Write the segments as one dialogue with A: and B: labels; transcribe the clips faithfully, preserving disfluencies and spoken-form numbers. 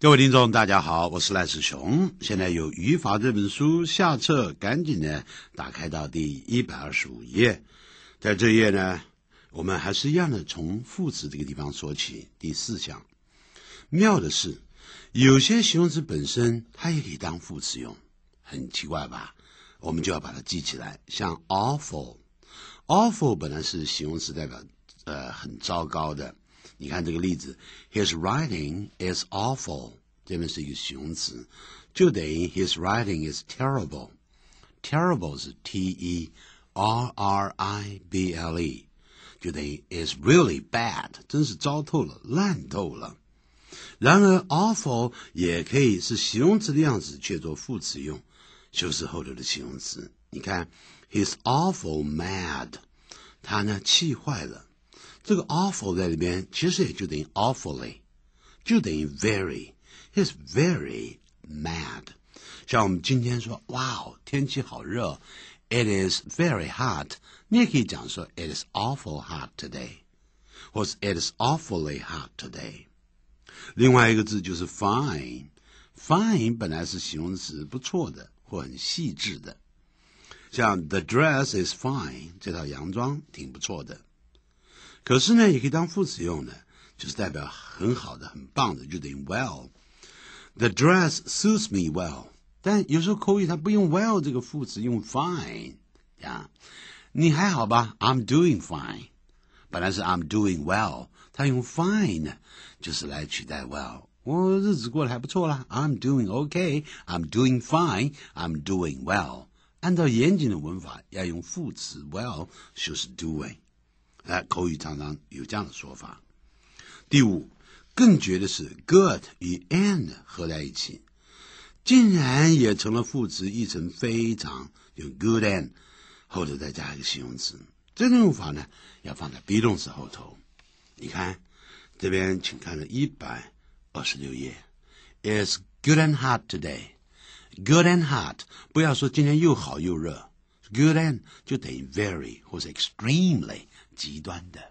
A: 各位听众大家好，我是赖世雄。现在有语法这本书下册，赶紧呢打开到第一百二十五页。在这页呢，我们还是一样的从副词这个地方说起。第四项，妙的是有些形容词本身它也可以当副词用，很奇怪吧？我们就要把它记起来。像 awful awful 本来是形容词，代表呃很糟糕的。你看这个例子 ，His writing is awful， 这边是一个形容词，就等于 His writing is terrible。terrible 是 T E R R I B L E， 就等于 is really bad， 真是糟透了，烂透了。然而 awful 也可以是形容词的样子，却做副词用，修饰后头的形容词。你看 He's awful mad， 他呢气坏了。这个 awful 在里边其实也就等于 awfully， 就等于 very， he's very mad。 像我们今天说哇天气好热， it is very hot， 你也可以讲说 it is awful hot today， 或是 it is awfully hot today。 另外一个字就是 fine， fine 本来是形容词，不错的或很细致的。像 the dress is fine， 这套洋装挺不错的。可是呢，也可以当副词用的，就是代表很好的、很棒的，就等于 well。 The dress suits me well， 但有时候口语它不用 well 这个副词，用 fine 呀。你还好吧 ？I'm doing fine， 本来是 I'm doing well， 它用 fine 呢，就是来取代 well。我日子过得还不错啦 ，I'm doing okay，I'm doing fine，I'm doing well。按照严谨的文法，要用副词 well 修饰 doing。哎，口语常常有这样的说法。第五，更绝的是 good 与 and 合在一起，竟然也成了副词，译成非常，用 good and 后头再加一个形容词。这种用法呢，要放在 be 动词后头。你看这边，请看了一百二十六页 ，It's good and hot today。 good and hot， 不要说今天又好又热， good and 就等于 very 或是 extremely，极端的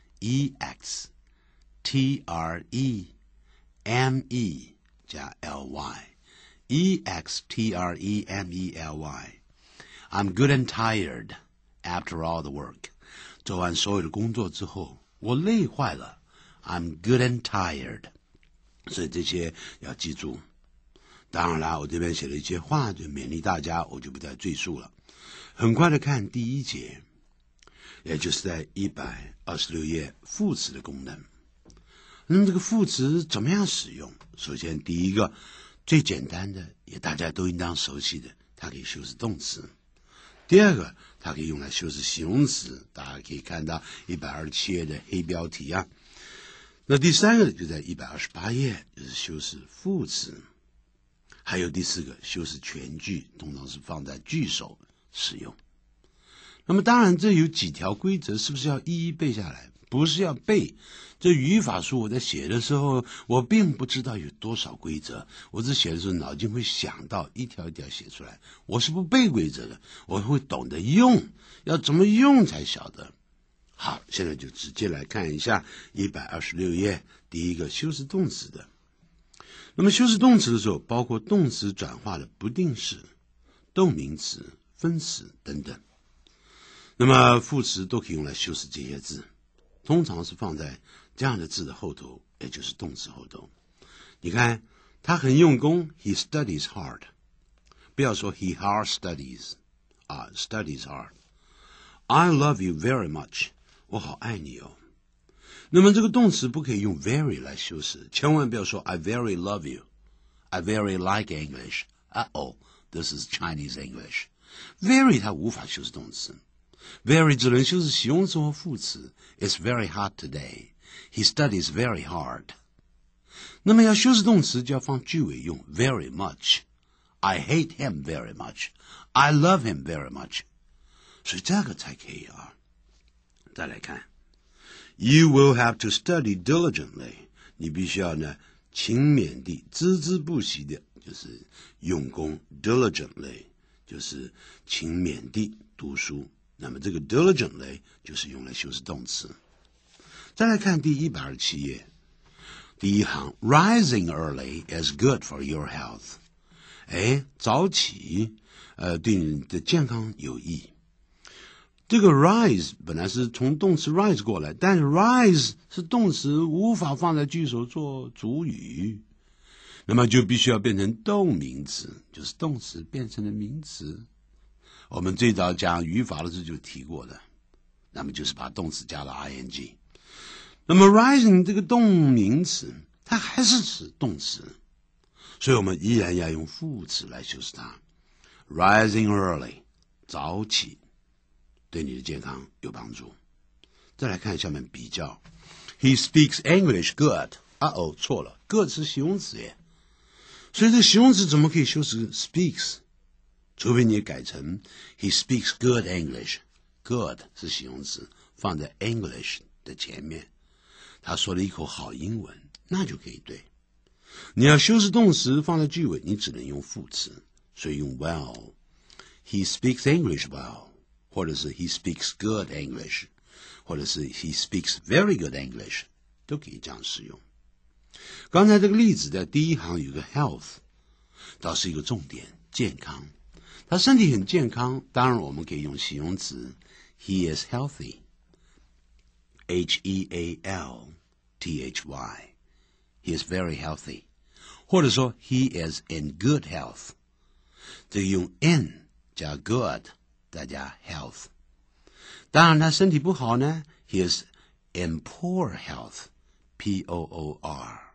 A: E X T R E M E 加 L Y E X T R E M E L Y I'm good and tired after all the work， 做完所有的工作之后，我累坏了 I'm good and tired。 所以这些要记住。当然啦，我这边写了一些话，就勉励大家，我就不再赘述了。很快的看第一节，也就是在一百二十六页副词的功能。那么这个副词怎么样使用？首先第一个最简单的，也大家都应当熟悉的，它可以修饰动词。第二个，它可以用来修饰形容词，大家可以看到一百二十七页的黑标题啊。那第三个就在一百二十八页，就是修饰副词。还有第四个，修饰全句，通常是放在句首使用。那么当然这有几条规则，是不是要一一背下来？不是要背，这语法书我在写的时候，我并不知道有多少规则，我只写的时候脑筋会想到一条一条写出来，我是不背规则的，我会懂得用，要怎么用才晓得。好，现在就直接来看一下一百二十六页第一个修饰动词的。那么修饰动词的时候，包括动词转化的不定式、动名词、分词等等。那么副词都可以用来修饰这些字，通常是放在这样的字的后头，也就是动词后头。你看他很用功 He studies hard， 不要说 He hard studies 啊 studies hard。 I love you very much， 我好爱你哦。那么这个动词不可以用 very 来修饰，千万不要说 I very love you， I very like English。 Uh-oh， this is Chinese English。 very 它无法修饰动词，very 只能修饰形容词或副词。 It's very hot today， He studies very hard。 那么要修饰动词就要放句尾用 very much， I hate him very much， I love him very much。 所以这个才可以啊。再来看 You will have to study diligently， 你必须要呢勤勉地孜孜不息的，就是用功 diligently， 就是勤勉地读书。那么这个 diligently 就是用来修饰动词。再来看第一百二十七页， 第一行 ，rising early is good for your health。哎，早起，呃，对你的健康有益。这个 rise 本来是从动词 rise 过来，但是 rise 是动词，无法放在句首做主语，那么就必须要变成动名词，就是动词变成了名词。我们最早讲语法的时候就提过的，那么就是把动词加了 ing。那么 rising 这个动名词，它还是指动词，所以我们依然要用副词来修饰它。rising early， 早起，对你的健康有帮助。再来看下面比较 ，He speaks English good。啊哦，错了 ，good 是形容词耶，所以这个形容词怎么可以修饰 speaks？ 除非你改成 He speaks good English。good 是形容词，放在 English 的前面。他说了一口好英文，那就可以对。你要修饰动词放在句尾，你只能用副词，所以用 well。He speaks English well， 或者是 He speaks good English， 或者是 He speaks very good English， 都可以这样使用。刚才这个例子在第一行有个 health， 倒是一个重点，健康。他身体很健康，当然我们可以用形容词 He is healthy。H E A L T H Y He is very healthy， 或者说 He is in good health， 这个用 in 加 good 再加 health。 当然他身体不好呢， He is in poor health， P O O R。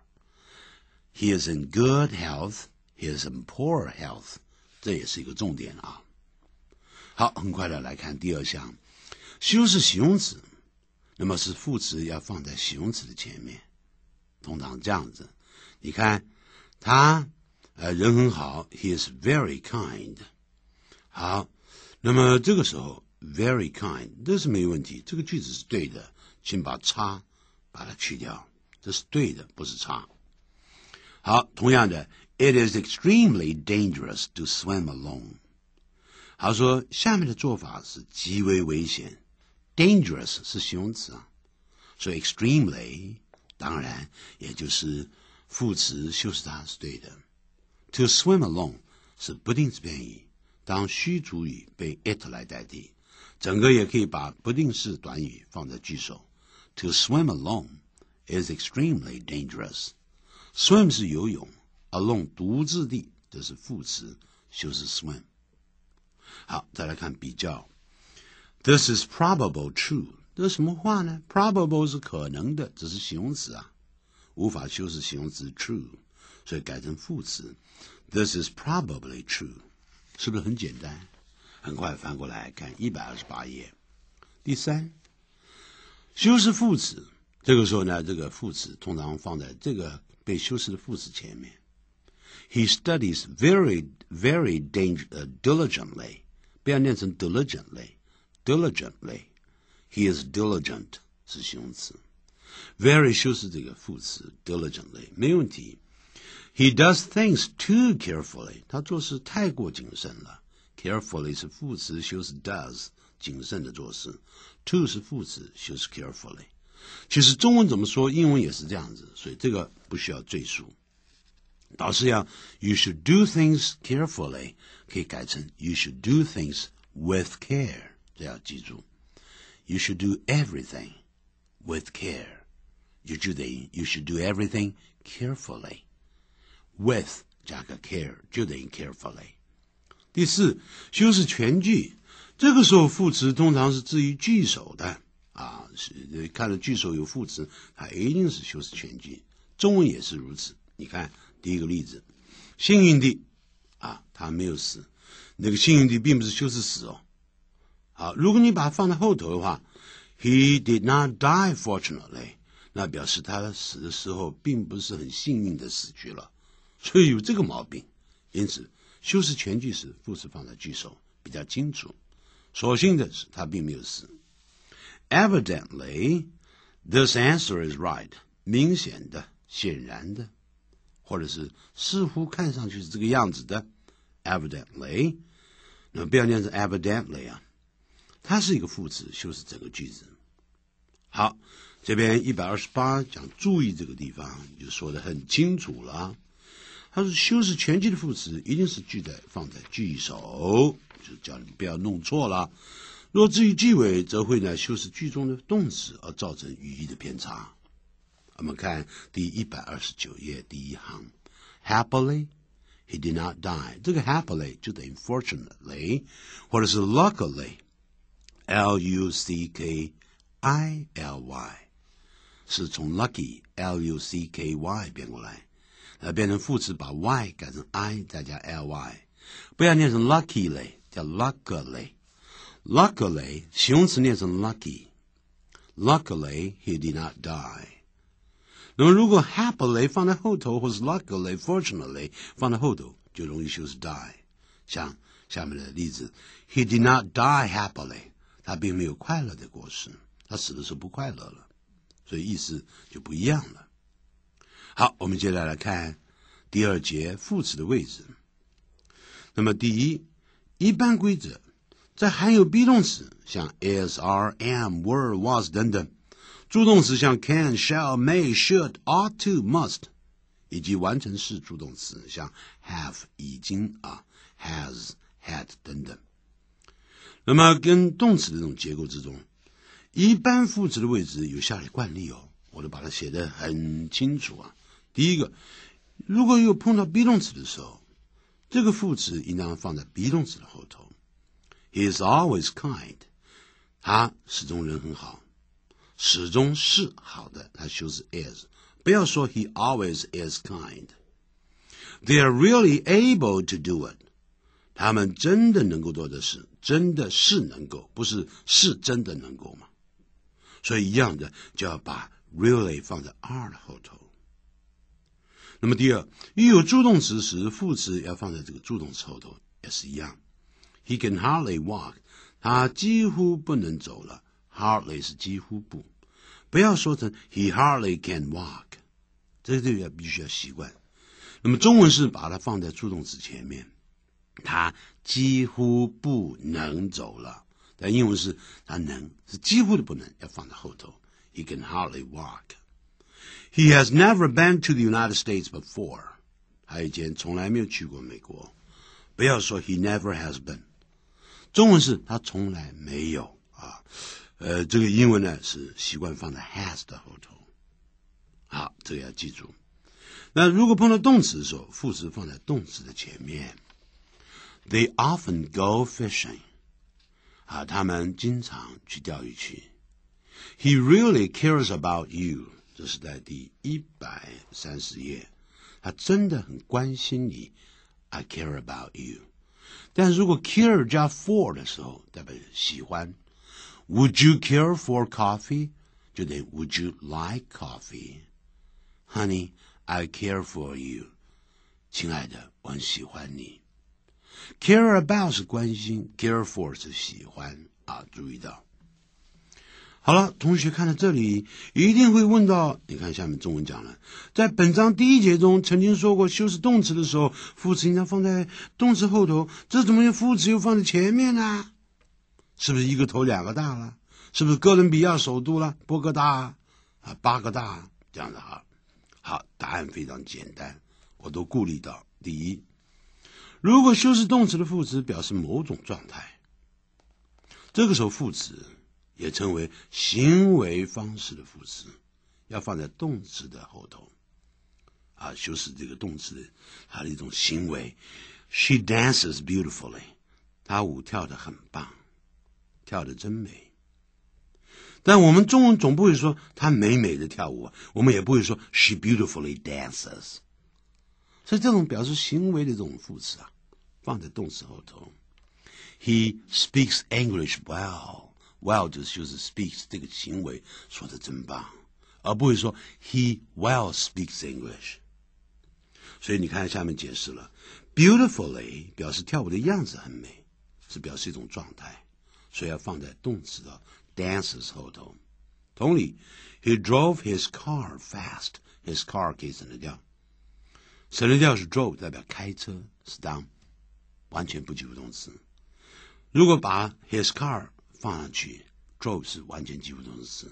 A: He is in good health， He is in poor health， 这也是一个重点啊。好，很快的来看第二项，修饰形容词，那么是副词要放在形容词的前面，通常这样子。你看他呃人很好 ，He is very kind。 好，那么这个时候 very kind 这是没问题，这个句子是对的，请把差把它去掉，这是对的，不是差。好，同样的 ，It is extremely dangerous to swim alone。 好，说下面的做法是极为危险。dangerous 是形容词啊，所以 extremely 当然也就是副词修饰它是对的。To swim alone 是不定词变语，当虚主语被 it 来代替，整个也可以把不定式短语放在句首。To swim alone is extremely dangerous。 swim 是游泳， alone 独自地，这是副词修饰 swim。 好，再来看比较。This is probable true， 这是什么话呢？ Probable 是可能的，这是形容词啊，无法修饰形容词 true， 所以改成副词。This is probably true， 是不是很简单？很快翻过来看一百二十八页。第三，修饰副词，这个时候呢，这个副词通常放在这个被修饰的副词前面。He studies very, very danger, uh, diligently， 不要念成 diligently。Diligently, he is diligent 是形容词 ，very 修饰这个副词 diligently 没问题。He does things too carefully， 他做事太过谨慎了。Carefully 是副词修饰 does 谨慎的做事 ，too 是副词修饰 carefully。其实中文怎么说，英文也是这样子，所以这个不需要赘述。老师要 you should do things carefully， 可以改成 you should do things with care。这要记住 ，You should do everything with care。就就等于 You should do everything carefully。With 加个 care 就等于 carefully。第四，修饰全句，这个时候副词通常是置于句首的啊，是看到句首有副词，它一定是修饰全句。中文也是如此。你看第一个例子，幸运地啊，他没有死，那个幸运地并不是修饰死哦。好，如果你把它放在后头的话 ，He did not die fortunately， 那表示他死的时候并不是很幸运的死去了，所以有这个毛病。因此，修饰全句时副词放在句首比较清楚。所幸的是他并没有死。Evidently, this answer is right， 明显的、显然的，或者是似乎看上去是这个样子的。Evidently， 那不要念成 evidently 啊。它是一个副词，修饰整个句子。好， 这边一百二十八讲注意这个地方就说得很清楚了。他说修饰全句的副词一定是句在放在句首，就叫你不要弄错了。若至于句尾，则会呢修饰句中的动词，而造成语义的偏差。我们看第一百二十九页第一行 ，Happily he did not die。这个 happily 就等于 fortunately， 或者是 luckily，L U C K I L Y， 是从 lucky L U C K Y 变过来。呃，变成副词，把 y 改成 i， 再加 ly， 不要念成 luckily， 叫 luckily。luckily 形容词念成 lucky。luckily he did not die。那么如果 happily 放在后头，或是 luckily fortunately 放在后头，就容易修饰 die。像下面的例子 ，he did not die happily， 他并没有快乐的过世，他死的时候不快乐了，所以意思就不一样了。好，我们接下来看第二节副词的位置。那么第一，一般规则，在含有 be 动词像 is, are, am, were, was 等等，助动词像 can, shall, may, should, ought to, must， 以及完成式助动词像 have 已经啊 has, had 等等。那么跟动词的这种结构之中，一般副词的位置有下列惯例哦，我都把它写得很清楚啊。第一个，如果有碰到 be 动词的时候，这个副词应当放在 be 动词的后头。He is always kind， 他始终人很好，始终是好的，他修饰 is， 不要说 he always is kind。 They are really able to do it， 他们真的能够做的事，真的是能够，不是是真的能够嘛。所以一样的就要把 really 放在 are 的后头。那么第二，遇有助动词时，副词要放在这个助动词后头，也是一样。He can hardly walk， 他几乎不能走了， hardly 是几乎不，不要说成 he hardly can walk， 这个要必须要习惯。那么中文是把它放在助动词前面，他几乎不能走了，但英文是他能，是几乎的不能，要放在后头。He can hardly walk。He has never been to the United States before， 他以前从来没有去过美国，不要说 he never has been， 中文是他从来没有啊，呃，这个英文呢是习惯放在 has 的后头。好，这个要记住。那如果碰到动词的时候，副词放在动词的前面。They often go fishing， 啊，他们经常去钓鱼去。He really cares about you，这是在第一百三十页，他真的很关心你。I care about you。 但如果 care 加 for 的时候，代表喜欢。Would you care for coffee？ 就得 Would you like coffee？ Honey, I care for you。 亲爱的，我很喜欢你。Care about 是关心， care for 是喜欢啊，注意到。好了，同学看到这里一定会问到，你看下面中文讲了，在本章第一节中曾经说过，修饰动词的时候，副词应当放在动词后头，这怎么用副词又放在前面呢？是不是一个头两个大了？是不是哥伦比亚首都了？波哥大啊，巴哥大这样的哈？好，答案非常简单，我都顾虑到。第一，如果修饰动词的副词表示某种状态，这个时候副词也称为行为方式的副词，要放在动词的后头啊，修饰这个动词它的一种行为。She dances beautifully， 她舞跳得很棒，跳得真美。但我们中文总不会说她美美的跳舞，我们也不会说 she beautifully dances。 所以这种表示行为的这种副词啊，放在动词后头。He speaks English well，well 就是 speaks 这个行为说得真棒，而不会说 he well speaks English。 所以你看下面解释了， beautifully 表示跳舞的样子很美，是表示一种状态，所以要放在动词的 dances 后头。同理， he drove his car fast， his car 可以省略掉，省略掉是 drove 代表开车，是当完全不及物动词。如果把 his car 放上去， drove 是完全及物动词，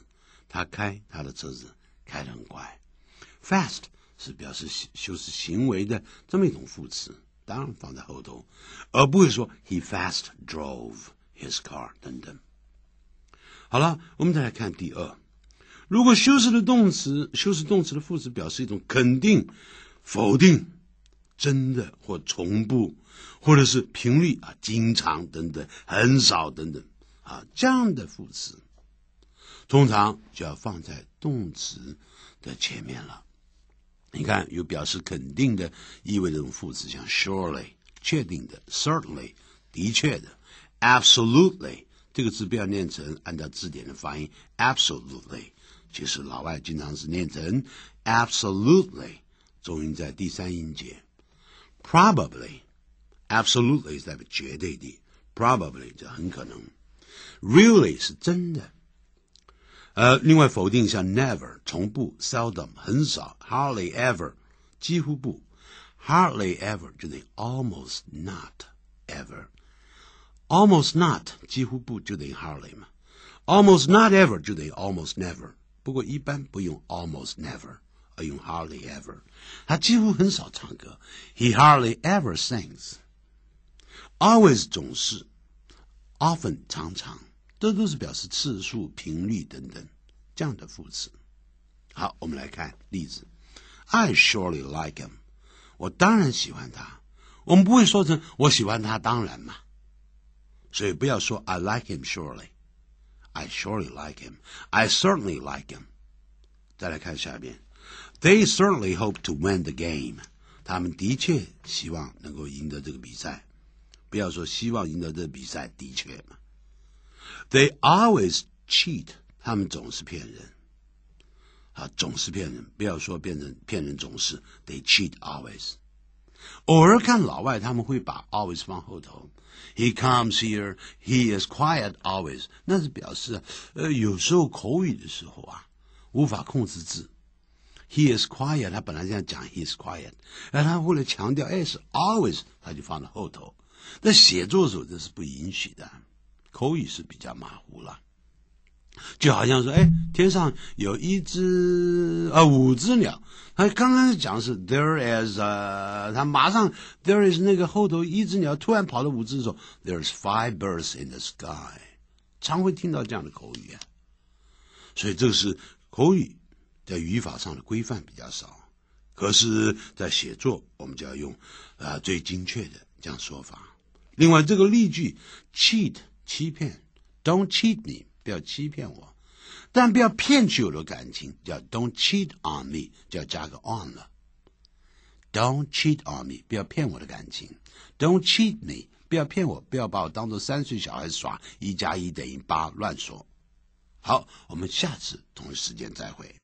A: 他开他的车子开得很快。Fast 是表示修饰行为的这么一种副词，当然放在后头，而不会说 he fast drove his car 等等。好了，我们再来看第二。如果修饰的动词，修饰动词的副词表示一种肯定、否定、真的或从不，或者是频率啊、经常等等、很少等等啊，这样的副词，通常就要放在动词的前面了。你看，有表示肯定的意味的这种副词，像 surely 确定的 ，certainly 的确的 ，absolutely 这个字不要念成按照字典的发音 absolutely， 其实老外经常是念成 absolutely， 重音在第三音节。Probably absolutely 是代表绝对的 ，probably 就很可能 ，really 是真的。呃，另外否定像 never 从不 seldom 很少 hardly ever 几乎不 hardly ever 就等于 almost not ever almost not 几乎不就等于 hardly 嘛 almost not ever 就等于 almost never 不过一般不用 almost never 而用 hardly ever 他几乎很少唱歌 he hardly ever sings always 总是 often 常常这都是表示次数、频率等等这样的副词。好，我们来看例子。I surely like him。我当然喜欢他。我们不会说成我喜欢他当然嘛。所以不要说 I like him surely。I surely like him. I certainly like him. 再来看下面。They certainly hope to win the game。他们的确希望能够赢得这个比赛。不要说希望赢得这个比赛，的确嘛。They always cheat， 他们总是骗人。啊，总是骗人，不要说变成骗人总是 ，They cheat always。偶尔看老外他们会把 always 放后头 ，He comes here, he is quiet always， 那是表示呃有时候口语的时候啊无法控制字。He is quiet， 他本来这样讲 he is quiet， 而他为了强调哎是 always， 他就放在后头。那写作的时候这是不允许的。口语是比较马虎了，就好像说，哎，天上有一只呃五只鸟，他刚刚讲是 there is 呃，他马上 there is 那个后头一只鸟突然跑了五只的时候 there's five birds in the sky， 常会听到这样的口语啊，所以这个是口语在语法上的规范比较少，可是在写作我们就要用啊、呃、最精确的这样说法。另外这个例句 cheat。欺骗 ，Don't cheat me， 不要欺骗我，但不要骗取我的感情，叫 Don't cheat on me， 就要加个 on 了。Don't cheat on me， 不要骗我的感情 ，Don't cheat me， 不要骗我，不要把我当作三岁小孩耍，一加一等于八，乱说。好，我们下次同一时间再会。